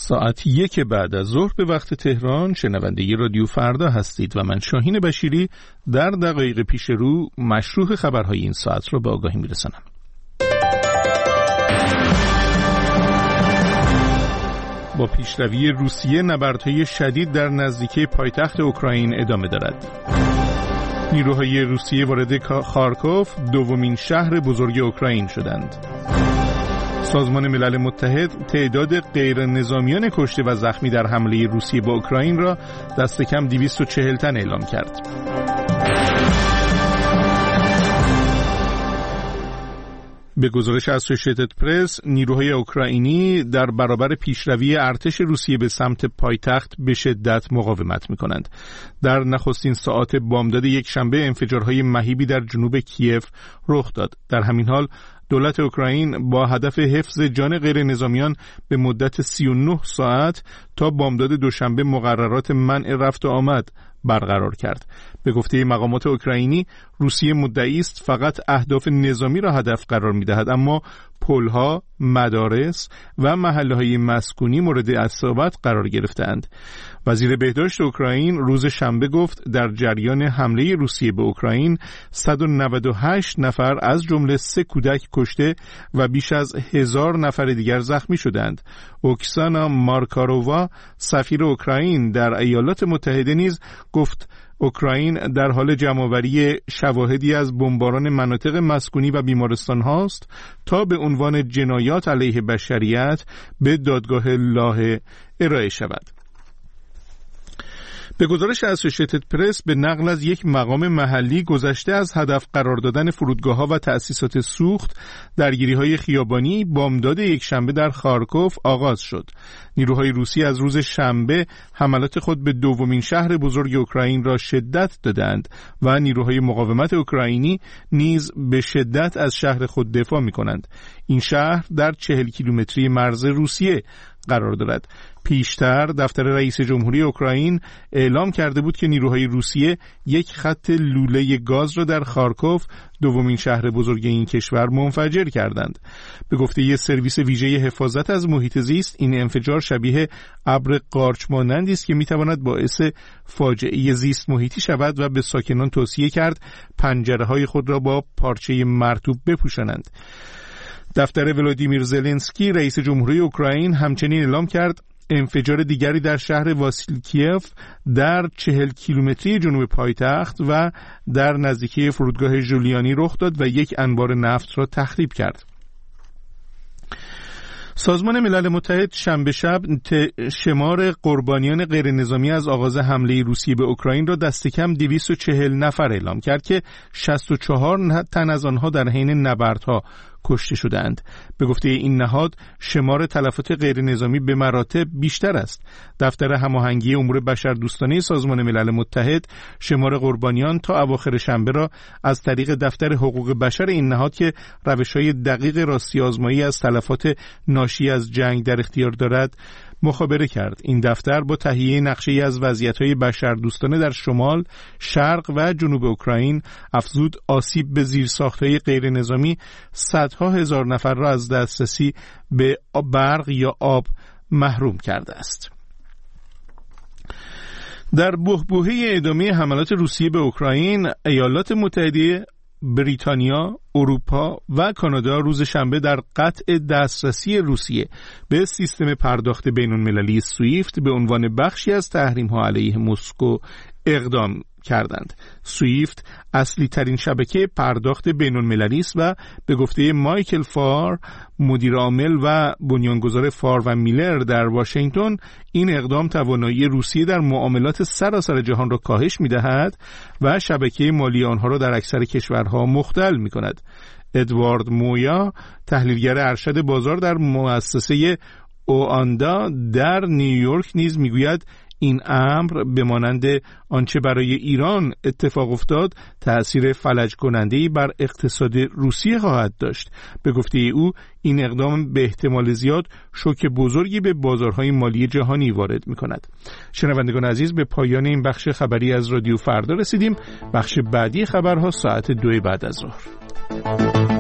ساعت 1 بعد از ظهر به وقت تهران شنونده رادیو فردا هستید و من شاهین بشیری در دقایق پیش رو مشروح خبرهای این ساعت را به آگاهی میرسانم. با پیشروی روسیه نبردهای شدید در نزدیکی پایتخت اوکراین ادامه دارد. نیروهای روسیه وارد خارکوف دومین شهر بزرگ اوکراین شدند. سازمان ملل متحد تعداد غیر نظامیان کشته و زخمی در حمله روسیه به اوکراین را دست کم 240 تن اعلام کرد. به گزارش اسوسییتد پرس، نیروهای اوکراینی در برابر پیشروی ارتش روسیه به سمت پایتخت به شدت مقاومت می‌کنند. در نخستین ساعات بامداد یک شنبه انفجارهای مهیبی در جنوب کیف رخ داد. در همین حال دولت اوکراین با هدف حفظ جان غیر نظامیان به مدت 39 ساعت تا بامداد دوشنبه مقررات منع رفت و آمد برقرار کرد. به گفته مقامات اوکراینی، روسیه مدعی است فقط اهداف نظامی را هدف قرار می‌دهد، اما پل‌ها، مدارس و محله‌های مسکونی مورد اصابت قرار گرفته‌اند. وزیر بهداشت اوکراین روز شنبه گفت در جریان حمله روسیه به اوکراین 198 نفر از جمله 3 کودک کشته و بیش از 1000 نفر دیگر زخمی شدند. اوکسانا مارکارووا، سفیر اوکراین در ایالات متحده نیز گفت اوکراین در حال جمع‌آوری شواهدی از بمباران مناطق مسکونی و بیمارستان هاست تا به عنوان جنایات علیه بشریت به دادگاه لاهه ارائه شود. به گزارش اسوسییتد پرس، به نقل از یک مقام محلی، گذشته از هدف قرار دادن فرودگاه‌ها و تأسیسات سوخت، درگیری‌های خیابانی بامداد یک شنبه در خارکوف آغاز شد. نیروهای روسی از روز شنبه حملات خود به دومین شهر بزرگ اوکراین را شدت دادند و نیروهای مقاومت اوکراینی نیز به شدت از شهر خود دفاع می‌کنند. این شهر در 40 کیلومتری مرز روسیه قرار دارد. پیشتر دفتر رئیس جمهوری اوکراین اعلام کرده بود که نیروهای روسیه یک خط لوله گاز را در خارکوف، دومین شهر بزرگ این کشور، منفجر کردند. به گفته یک سرویس ویژه حفاظت از محیط زیست، این انفجار شبیه ابر قارچ مانندی است که میتواند باعث فاجعه زیست محیطی شود و به ساکنان توصیه کرد پنجره‌های خود را با پارچه مرطوب بپوشانند. دفتر ولادیمیر زلنسکی رئیس جمهوری اوکراین همچنین اعلام کرد انفجار دیگری در شهر واسیلکیف در 40 کیلومتری جنوب پایتخت و در نزدیکی فرودگاه ژولیانی رخ داد و یک انبار نفت را تخریب کرد. سازمان ملل متحد شنبه شب شمار قربانیان غیر نظامی از آغاز حمله روسیه به اوکراین را دست کم 240 نفر اعلام کرد که 64 تن از آنها در حین نبردها کشته شدند. به گفته این نهاد شمار تلفات غیر نظامی به مراتب بیشتر است. دفتر هماهنگی امور بشردوستانه سازمان ملل متحد شمار قربانیان تا اواخر شنبه را از طریق دفتر حقوق بشر این نهاد که روش‌های دقیق راستی آزمایی از تلفات ناشی از جنگ در اختیار دارد مخابره کرد. این دفتر با تهیه نقشه‌ای از وضعیت‌های بشردوستانه در شمال، شرق و جنوب اوکراین افزود آسیب به زیرساخت‌های غیر نظامی صدها هزار نفر را از دسترسی به برق یا آب محروم کرده است. در بحبوحه ادامه حملات روسیه به اوکراین، ایالات متحده، بریتانیا، اروپا و کانادا روز شنبه در قطع دسترسی روسیه به سیستم پرداخت بین‌المللی سویفت به عنوان بخشی از تحریم‌ها علیه مسکو اقدام کردند. سویفت اصلی ترین شبکه پرداخت بین‌المللی است و به گفته مایکل فار، مدیر عامل و بنیانگذار فار و میلر در واشنگتن، این اقدام توانایی روسیه در معاملات سراسر جهان را کاهش می‌دهد و شبکه مالی آنها را در اکثر کشورها مختل می‌کند. ادوارد مویا، تحلیلگر ارشد بازار در مؤسسه اوآندا در نیویورک نیز میگوید این امر به مانند آنچه برای ایران اتفاق افتاد تأثیر فلج کننده‌ای بر اقتصاد روسیه خواهد داشت. به گفته او این اقدام به احتمال زیاد شوک بزرگی به بازارهای مالی جهانی وارد می‌کند. شنوندگان عزیز، به پایان این بخش خبری از رادیو فردا رسیدیم. بخش بعدی خبرها ساعت 2 بعد از ظهر.